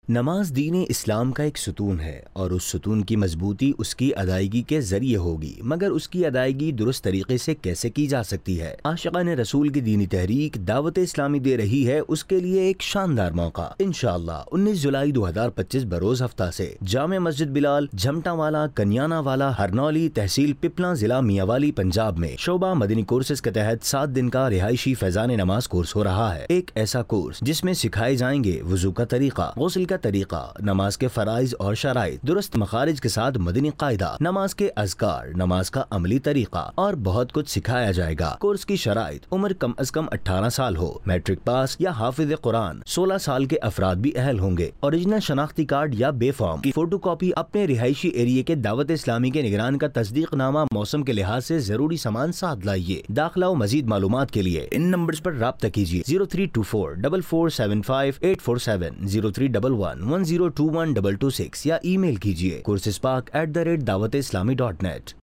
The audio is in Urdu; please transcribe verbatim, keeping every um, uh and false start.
نماز دین اسلام کا ایک ستون ہے اور اس ستون کی مضبوطی اس کی ادائیگی کے ذریعے ہوگی، مگر اس کی ادائیگی درست طریقے سے کیسے کی جا سکتی ہے؟ عاشقان رسول کی دینی تحریک دعوت اسلامی دے رہی ہے اس کے لیے ایک شاندار موقع۔ انشاءاللہ انیس جولائی دو ہزار پچیس بروز ہفتہ سے جامع مسجد بلال، جھمٹا والا، کنیانا والا، ہرنولی، تحصیل پپلا، ضلع میاں والی، پنجاب میں شعبہ مدنی کورسز کے تحت سات دن کا رہائشی فیضان نماز کورس ہو رہا ہے۔ ایک ایسا کورس جس میں سکھائے جائیں گے وضو کا طریقہ، غسل کا طریقہ، نماز کے فرائض اور شرائط، درست مخارج کے ساتھ مدنی قاعدہ، نماز کے اذکار، نماز کا عملی طریقہ اور بہت کچھ سکھایا جائے گا۔ کورس کی شرائط: عمر کم از کم اٹھارہ سال ہو، میٹرک پاس یا حافظ قرآن، سولہ سال کے افراد بھی اہل ہوں گے۔ اوریجنل شناختی کارڈ یا بے فارم کی فوٹو کاپی، اپنے رہائشی ایریے کے دعوت اسلامی کے نگران کا تصدیق نامہ، موسم کے لحاظ سے ضروری سامان ساتھ لائیے۔ داخلہ و مزید معلومات کے لیے ان نمبرز پر رابطہ کیجیے: zero three two four double four seven five eight four seven, zero three double one one zero two one double two six یا ای میل کیجیے کورسز پاک ایٹ دا ریٹ دعوت اسلامی ڈاٹ نیٹ۔